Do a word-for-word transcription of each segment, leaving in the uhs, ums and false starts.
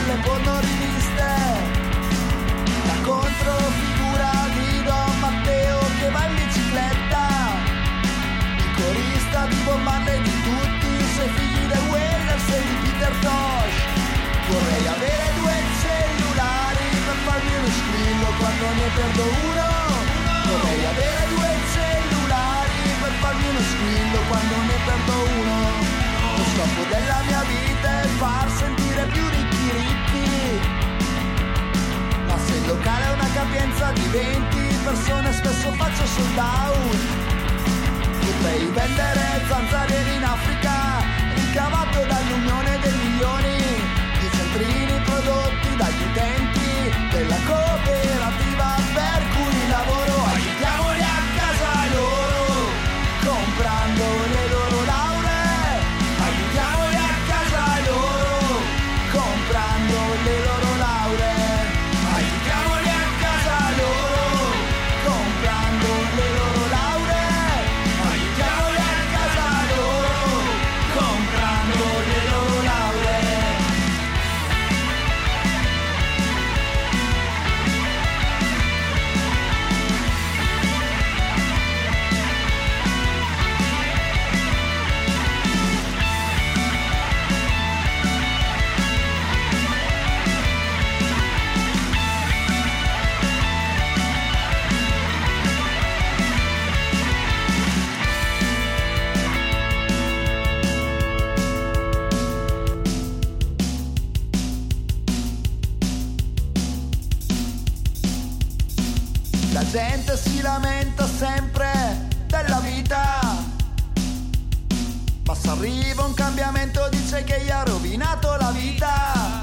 sulle porno riviste, la controfigura di Don Matteo che va in bicicletta, il corista di Bob Marley, di tutti i suoi figli, dei Wailers e di Peter Tosh. Vorrei avere due cellulari per farmi uno squillo quando ne perdo uno. Vorrei avere due cellulari per farmi uno squillo quando ne perdo uno. Lo scopo della mia vita è far sentire più ricchi ricchi, ma se il locale ha una capienza di venti persone spesso faccio sold out. Potrei vendere zanzariere in Africa, ricavato dall'unione dei milioni di centrini prodotti dagli utenti della cooperativa per cui lavoro. Aiutiamoli a casa loro, comprando le loro lauree. Aiutiamoli a casa loro, comprando le loro lauree. Aiutiamoli a casa loro, comprando le loro lauree. Aiutiamoli a casa loro, comprando le loro lauree. La gente si lamenta sempre della vita, ma se arriva un cambiamento dice che gli ha rovinato la vita.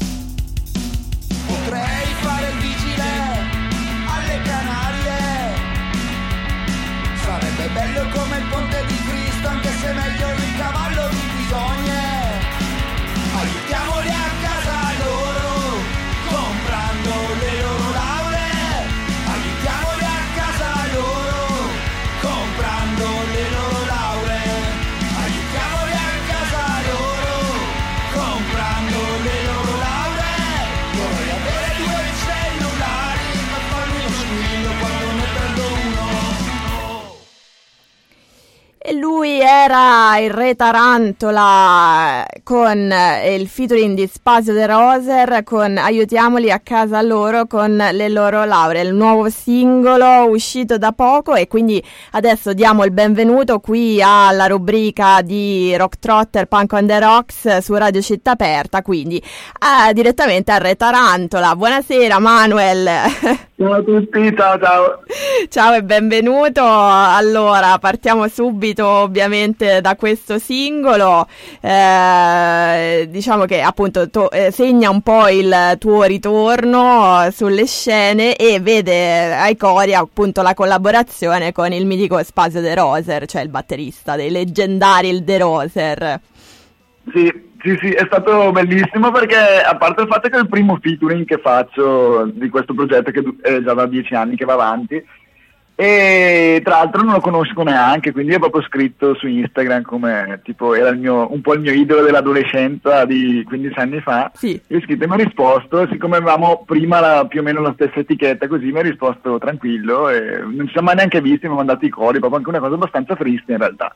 Potrei fare il vigile alle Canarie, sarebbe bello come il ponte di Cristo, anche se meglio il cavallo di bisogne. Aiutiamoli a casa loro, comprando le loro lauree. Aiutiamoli a casa loro, comprando le loro lauree. Aiutiamoli a casa loro, comprando le loro lauree. Vorrei avere due cellulari per farmi uno squillo quando ne perdo uno. E lui era il re Tarantola con il featuring di Spazio De Roser con Aiutiamoli a casa loro con le loro lauree, il nuovo singolo uscito da poco, e quindi adesso diamo il benvenuto qui alla rubrica di Rock Trotter Punk on the Rocks su Radio Città Aperta, quindi eh, direttamente al re Tarantola. Buonasera Manuel. Ciao a tutti, ciao ciao. Ciao e benvenuto. Allora, partiamo subito ovviamente da questo singolo, eh, diciamo che appunto to- eh, segna un po' il tuo ritorno sulle scene e vede ai cori appunto la collaborazione con il mitico Spazio De Roser, cioè il batterista dei leggendari il De Roser. Sì, sì, sì, è stato bellissimo perché, a parte il fatto che è il primo featuring che faccio di questo progetto che è già da dieci anni che va avanti, e tra l'altro non lo conosco neanche, quindi è proprio scritto su Instagram come tipo era il mio, un po' il mio idolo dell'adolescenza di quindici anni fa. Sì. Io ho scritto e mi ha risposto, siccome avevamo prima la, più o meno la stessa etichetta, così mi ha risposto tranquillo e non ci siamo mai neanche visti, mi ha mandato i cori, proprio anche una cosa abbastanza triste in realtà.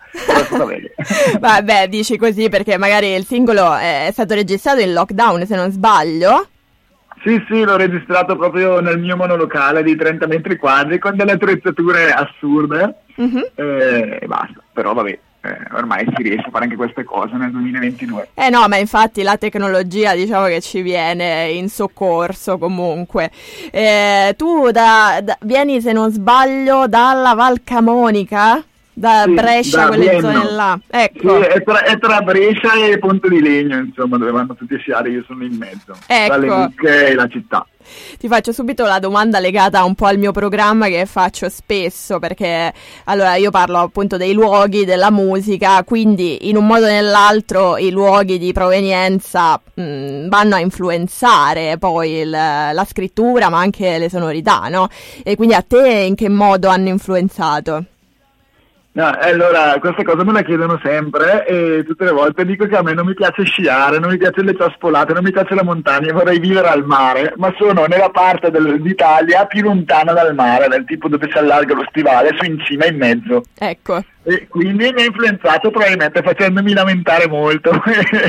Vabbè, dici così perché magari il singolo è stato registrato in lockdown, se non sbaglio. Sì, sì, l'ho registrato proprio nel mio monolocale di trenta metri quadri con delle attrezzature assurde, mm-hmm. e, e basta, però vabbè, eh, ormai si riesce a fare anche queste cose nel duemilaventidue. Eh no, ma infatti la tecnologia diciamo che ci viene in soccorso comunque. Eh, tu da, da, vieni, se non sbaglio, dalla Val Camonica? Da sì, Brescia, da quelle Vienno. Zone là. Ecco. Sì, è tra, è tra Brescia e Ponte di Legno, insomma, dove vanno tutti a sciare, io sono in mezzo. Ecco. Tra le mucche e la città. Ti faccio subito la domanda legata un po' al mio programma che faccio spesso, perché allora io parlo appunto dei luoghi, della musica, quindi in un modo o nell'altro i luoghi di provenienza mh, vanno a influenzare poi il, la scrittura, ma anche le sonorità, no? E quindi a te in che modo hanno influenzato? No, allora, questa cosa me la chiedono sempre e tutte le volte dico che a me non mi piace sciare, non mi piace le ciaspolate, non mi piace la montagna, vorrei vivere al mare, ma sono nella parte del, d'Italia più lontana dal mare, del tipo dove si allarga lo stivale, su in cima in mezzo. Ecco. E quindi mi ha influenzato probabilmente facendomi lamentare molto e,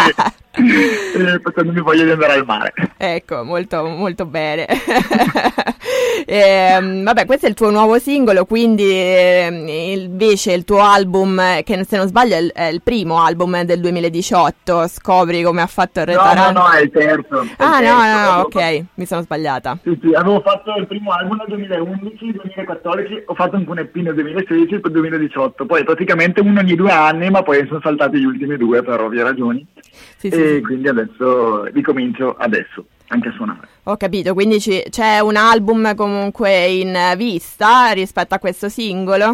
e facendomi voglia di andare al mare. Ecco, molto, molto bene. E, vabbè, questo è il tuo nuovo singolo, quindi eh, invece il tuo album, che se non sbaglio è il, è il primo album del duemiladiciotto, Scopri come ha fatto il Re No, Taranto. no, no, è il terzo. È Ah, il no, terzo. no, no, Avevo ok, fatto- mi sono sbagliata. Sì, sì, avevo fatto il primo album nel duemilaundici, duemilaquattordici, ho fatto anche un E P nel duemilasedici e poi duemiladiciotto, poi praticamente uno ogni due anni, ma poi sono saltati gli ultimi due per ovvie ragioni, Sì, e sì, sì. quindi adesso ricomincio adesso, anche a suonare. Ho capito, quindi ci- c'è un album comunque in vista rispetto a questo singolo?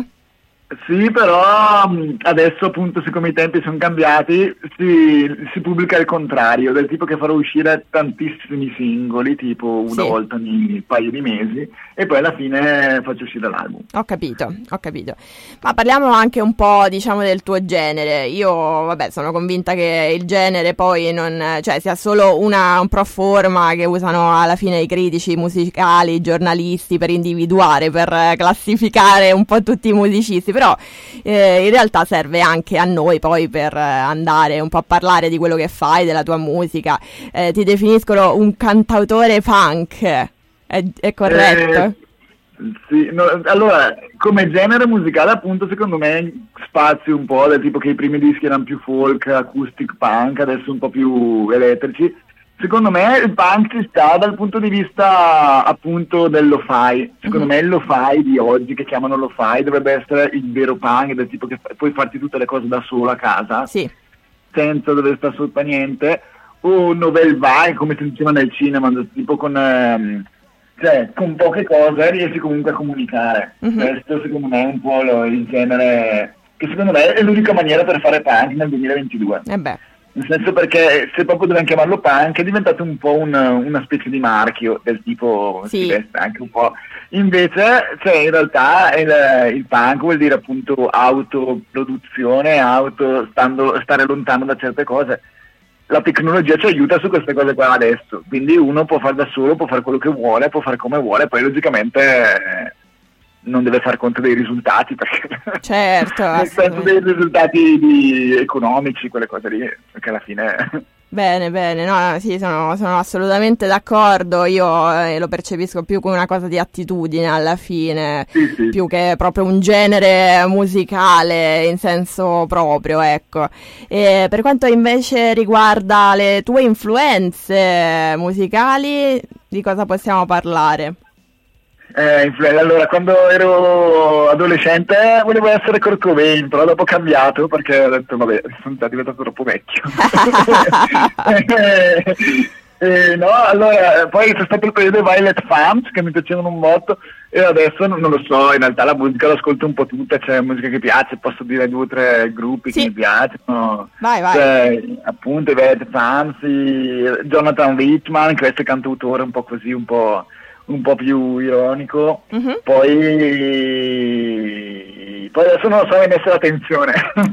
Sì, però mh, adesso appunto siccome i tempi sono cambiati si, si pubblica il contrario, del tipo che farò uscire tantissimi singoli, tipo una Sì. volta ogni paio di mesi, e poi alla fine faccio uscire l'album. Ho capito, ho capito. Ma parliamo anche un po', diciamo, del tuo genere. Io, vabbè, sono convinta che il genere poi non, cioè, sia solo una un pro forma che usano alla fine i critici musicali, i giornalisti per individuare, per eh, classificare un po' tutti i musicisti, però eh, in realtà serve anche a noi poi per eh, andare un po' a parlare di quello che fai, della tua musica. Eh, ti definiscono un cantautore punk, è, è corretto? Eh, sì, no, allora, come genere musicale appunto secondo me spazio un po', del tipo che i primi dischi erano più folk, acoustic punk, adesso un po' più elettrici. Secondo me il punk ci sta dal punto di vista appunto del lo-fi. Secondo Mhm. me il lo-fi di oggi, che chiamano lo-fi, dovrebbe essere il vero punk, del tipo che fa- puoi farti tutte le cose da solo a casa, Sì. senza dover stare sotto a niente, o novel vai, come si diceva nel cinema, del tipo con, ehm, cioè, con poche cose riesci comunque a comunicare. Mhm. Questo secondo me è un po' lo- il genere che secondo me è l'unica maniera per fare punk nel duemilaventidue. Eh beh. Nel senso, perché se proprio dobbiamo chiamarlo punk è diventato un po' un- una specie di marchio, del tipo Sì. si veste anche un po'. Invece, cioè, in realtà il, il punk vuol dire appunto autoproduzione, auto, stando, stare lontano da certe cose. La tecnologia ci aiuta su queste cose qua adesso, quindi uno può fare da solo, può fare quello che vuole, può fare come vuole, poi logicamente eh, non deve far conto dei risultati, perché Certo, nel senso assolutamente. dei risultati di- economici, quelle cose lì, perché alla fine Bene, bene, no, no, sì, sono, sono assolutamente d'accordo, io eh, lo percepisco più come una cosa di attitudine alla fine, sì, sì. più che proprio un genere musicale in senso proprio, ecco. E per quanto invece riguarda le tue influenze musicali, di cosa possiamo parlare? Eh, influ- allora, quando ero adolescente volevo essere Kurt Cobain, però dopo ho cambiato perché ho detto, vabbè, sono già diventato troppo vecchio. Eh, eh, no, allora, poi c'è stato il periodo Violet Femmes che mi piacevano un botto e adesso non, non lo so, in realtà la musica l'ascolto un po' tutta, c'è musica che piace, posso dire due o tre gruppi Sì. che mi piacciono. Vai, vai. Cioè, appunto i Violet Femmes, i- Jonathan Richman, questo cantautore un po' così, un po'... un po' più ironico, Mhm. poi poi adesso non lo so, mi è messa la tensione.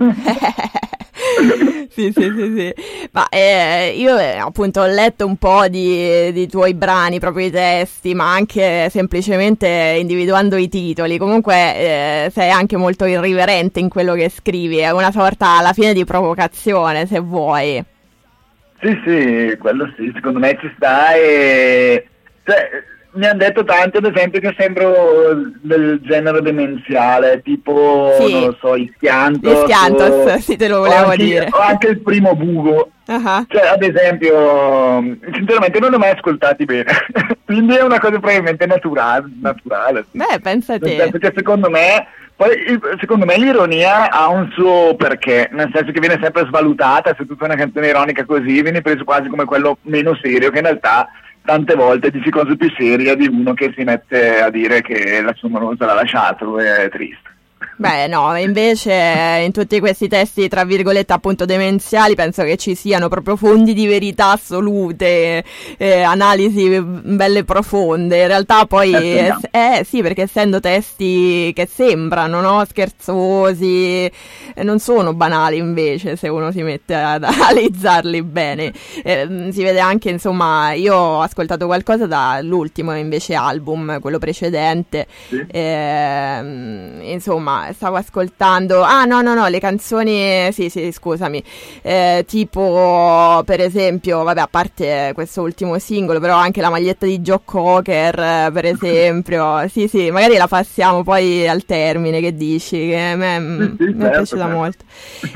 Sì, sì, sì, sì. Ma eh, io eh, appunto ho letto un po' di, di tuoi brani, proprio i testi, ma anche semplicemente individuando i titoli. Comunque eh, sei anche molto irriverente in quello che scrivi, è una sorta alla fine di provocazione, se vuoi. Sì, sì, quello sì, secondo me ci sta e... Cioè, mi hanno detto tanti, ad esempio, che sembro del genere demenziale, tipo, Sì. non lo so, i Schiantos. Gli Schiantos, o- sì, te lo o volevo anche- dire. O anche il primo Bugo. Ah, Cioè, ad esempio, sinceramente non li ho mai ascoltati bene, quindi è una cosa probabilmente naturale. naturale sì. beh, pensa a Nel te. senso che secondo me, poi il- secondo me l'ironia ha un suo perché, nel senso che viene sempre svalutata, se tu fai una canzone ironica così vieni preso quasi come quello meno serio, che in realtà tante volte dici cose più serie di uno che si mette a dire che la sua amorosa l'ha lasciato e è triste. Beh, no, invece in tutti questi testi, tra virgolette, appunto demenziali, penso che ci siano proprio fondi di verità assolute, eh, analisi belle profonde. In realtà poi, eh, eh sì, perché essendo testi che sembrano, no, scherzosi, eh, non sono banali invece, se uno si mette ad analizzarli bene. Eh, si vede anche, insomma, io ho ascoltato qualcosa dall'ultimo invece album, quello precedente, sì. eh, insomma, stavo ascoltando, ah no no no, le canzoni, sì sì, scusami, eh, tipo per esempio, vabbè, a parte questo ultimo singolo, però anche la maglietta di Joe Cocker, per esempio, sì sì, magari la passiamo poi al termine, che dici? Che a me sì, sì, mi è piaciuta molto.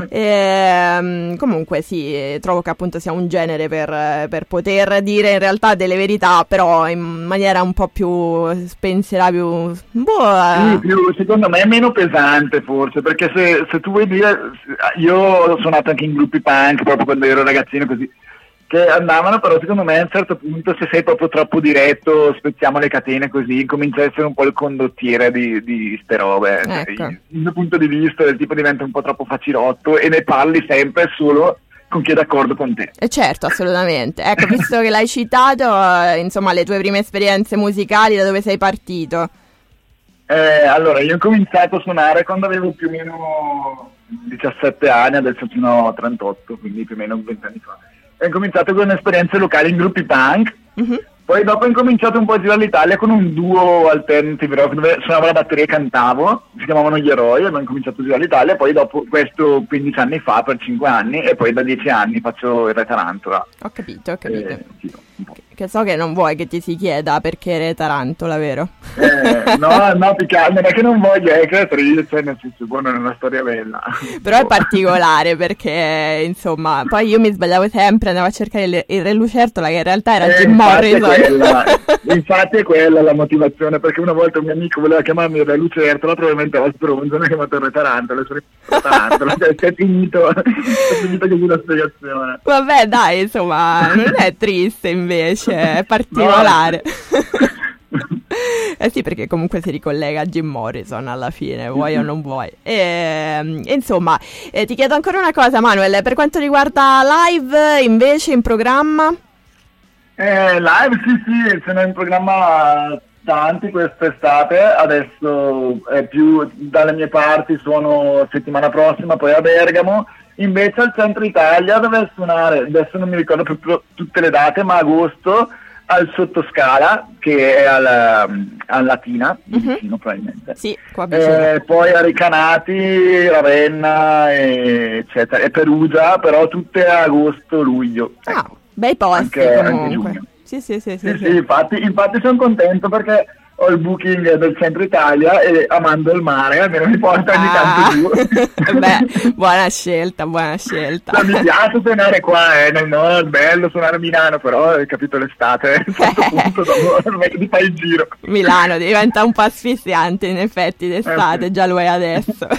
E, comunque sì, trovo che appunto sia un genere per, per poter dire in realtà delle verità, però in maniera un po' più spensierata, più, boh, sì, più, secondo me è meno pesante forse, perché se, se tu vuoi dire, io ho suonato anche in gruppi punk proprio quando ero ragazzino, così, che andavano, però secondo me a un certo punto, se sei proprio troppo diretto, spezziamo le catene così, comincia a essere un po' il condottiere di, di ste robe. Ecco. Il mio punto di vista del tipo diventa un po' troppo facilotto e ne parli sempre solo con chi è d'accordo con te. Eh certo, assolutamente. Ecco, visto che l'hai citato, eh, insomma, le tue prime esperienze musicali, da dove sei partito? Eh, allora, io ho cominciato a suonare quando avevo più o meno diciassette anni, adesso sono trentotto, quindi più o meno venti anni fa. Ho cominciato con esperienze locali in gruppi punk, mm-hmm. Poi dopo ho incominciato un po' a girare l'Italia con un duo alternative rock dove suonavo la batteria e cantavo, si chiamavano Gli Eroi, abbiamo cominciato a girare l'Italia, poi dopo questo quindici anni fa, per cinque anni, e poi da dieci anni faccio il Re Tarantola. Ho capito, ho capito. Eh, sì, che, che so che non vuoi che ti si chieda perché Re Tarantola, vero? Eh, no, no, piccare, non è che non voglio, è che è triste, nel senso, buono, è una storia bella. Però è particolare perché, insomma, poi io mi sbagliavo sempre, andavo a cercare il, il Re Lucertola, che in realtà era eh, Jim Morrison. Quella, infatti è quella la motivazione, perché una volta un mio amico voleva chiamarmi Re Lucertola, probabilmente la stronza mi ha chiamato Re Tarantola, sono Tarantola, cioè, è finito, è finito così la spiegazione. Vabbè, dai, insomma, non è triste invece, è particolare. No. Eh sì, perché comunque si ricollega a Jim Morrison alla fine, vuoi mm-hmm. o non vuoi. E, insomma, eh, ti chiedo ancora una cosa, Manuel, per quanto riguarda live invece in programma? Eh, live sì sì, ce n'è in programma tanti quest'estate, adesso è più dalle mie parti, suono settimana prossima poi a Bergamo, invece al centro Italia dove suonare, adesso non mi ricordo più tutte le date, ma agosto al Sottoscala, che è alla, a Latina, mm-hmm. vicino probabilmente. Sì, qua vicino. Eh, poi a Recanati, Ravenna, e, eccetera, e Perugia, però tutte a agosto-luglio. Ah, ecco. Bei posti anche, comunque. Anche sì, sì, sì, sì, sì, sì. sì, infatti, infatti sono contento perché ho il booking del centro Italia e amando il mare, almeno mi porta ogni ah. tanto giù. Beh, buona scelta, buona scelta. Cioè, mi piace suonare qua, eh, nel nord, bello suonare a Milano, però hai capito l'estate, a un certo punto dopo ti fai il giro. Milano diventa un po' asfissiante in effetti d'estate, eh, sì. Già lo è adesso.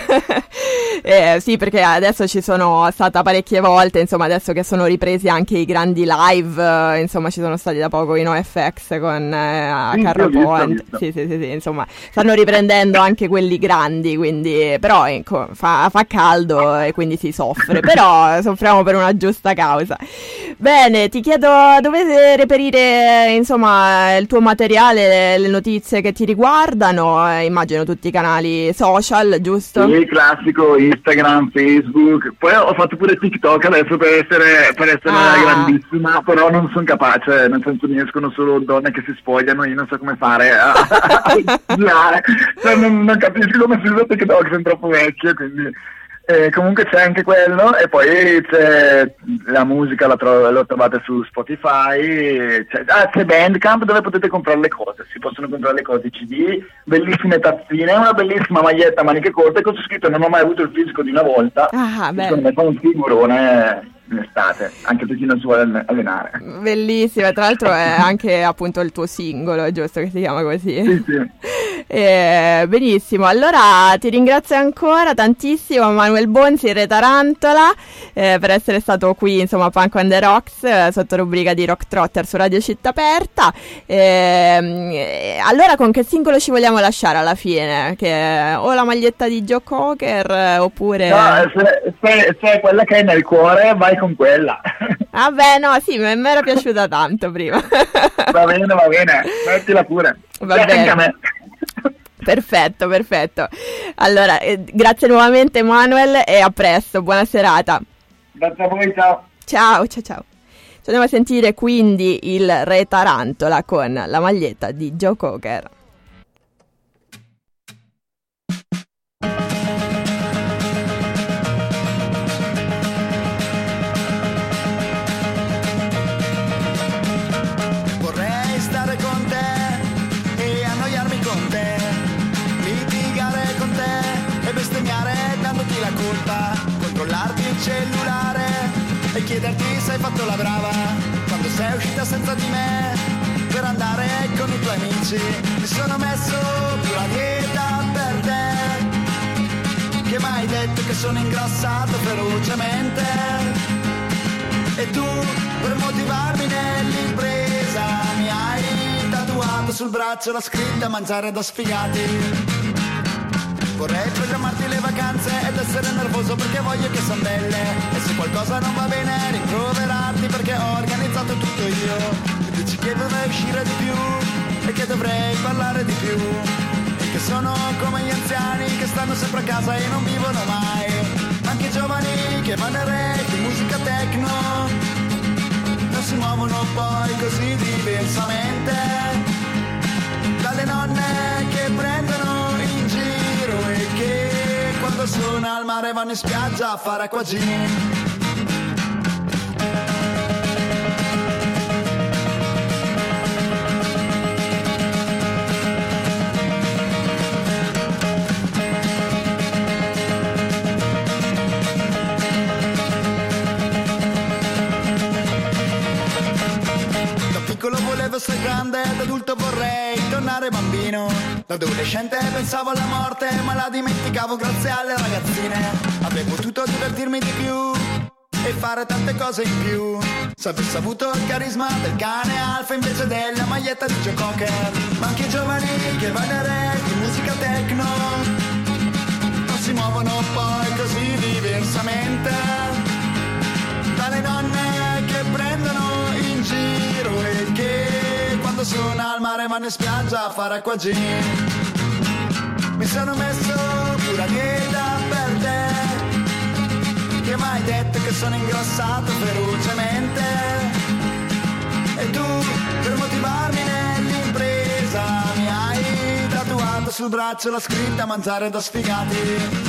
eh, sì, perché adesso ci sono stata parecchie volte, insomma, adesso che sono ripresi anche i grandi live, eh, insomma, ci sono stati da poco i NoFX con eh, a sì, Carro visto, Point. visto. Sì, sì, sì, sì, insomma, stanno riprendendo anche quelli grandi, quindi, però ecco, fa, fa caldo e quindi si soffre, però soffriamo per una giusta causa. Bene, ti chiedo dove reperire, insomma, il tuo materiale, le notizie che ti riguardano, eh, immagino tutti i canali social, giusto? Sì, classico, Instagram, Facebook, poi ho fatto pure TikTok adesso per essere, per essere ah. grandissima, però non sono capace, nel senso mi escono solo donne che si spogliano, io non so come fare a, a girare, cioè, non, non capisco come si usa TikTok, sono troppo vecchio, quindi eh, comunque c'è anche quello, e poi c'è la musica, la tro- lo trovate su Spotify, c'è, ah, c'è Bandcamp dove potete comprare le cose, si possono comprare le cose, C D, bellissime tazzine, una bellissima maglietta a maniche corte con su scritto non ho mai avuto il fisico di una volta, ah, secondo me fa un figurone in estate, anche per chi non si vuole allenare. Bellissima, tra l'altro è anche appunto il tuo singolo, giusto che si chiama così? Sì, sì. Eh, benissimo, allora ti ringrazio ancora tantissimo Manuel Bonzi, Re Tarantola, eh, per essere stato qui, insomma, a Punk on the Rocks, eh, sotto rubrica di Rock Trotter su Radio Città Aperta. Eh, allora con che singolo ci vogliamo lasciare alla fine? Che, o la maglietta di Joe Cocker, eh, oppure... No, se, se, se è quella che hai nel cuore, vai con quella. Vabbè, no, sì, mi era piaciuta tanto prima. Va bene, va bene, mettila pure. Va Cioè, bene. anche a me. Perfetto, perfetto. Allora, eh, grazie nuovamente Manuel e a presto, buona serata. Grazie a voi, ciao. Ciao, ciao, ciao. Ci andiamo a sentire quindi il Re Tarantola con la maglietta di Joe Cocker. Vorrei stare con te e annoiarmi con te, litigare con te e bestemmiare dandoti la colpa, controllarti il cellulare e chiederti se hai fatto la brava quando sei uscita senza di me per andare con i tuoi amici. Mi sono messo più la dieta per te, che m'hai detto che sono ingrassato ferocemente, e tu per motivarmi nell'impresa mi hai tatuato sul braccio la scritta mangiare da sfigati. Vorrei programmarti le vacanze ed essere nervoso perché voglio che son belle, e se qualcosa non va bene rimproverarti perché ho organizzato tutto io, e dici che dovrei uscire di più e che dovrei parlare di più, e che sono come gli anziani che stanno sempre a casa e non vivono mai, anche i giovani che vanno in rave di musica techno non si muovono poi così diversamente dalle nonne che prendono in giro e che quando sono al mare vanno in spiaggia a fare acquagin. Volevo essere grande, da adulto vorrei tornare bambino, da adolescente pensavo alla morte ma la dimenticavo grazie alle ragazzine. Avrei potuto divertirmi di più e fare tante cose in più se avessi avuto il carisma del cane alfa invece della maglietta di Joe Cocker. Ma anche i giovani che vanno in rave di musica techno non si muovono poi così diversamente dalle donne che prendono in giro e che quando sono al mare vanno in spiaggia a fare acquagin. Mi sono messo pure a dieta per te, che m'hai detto che sono ingrassato ferocemente, e tu per motivarmi nell'impresa mi hai tatuato sul braccio la scritta mangiare da sfigati.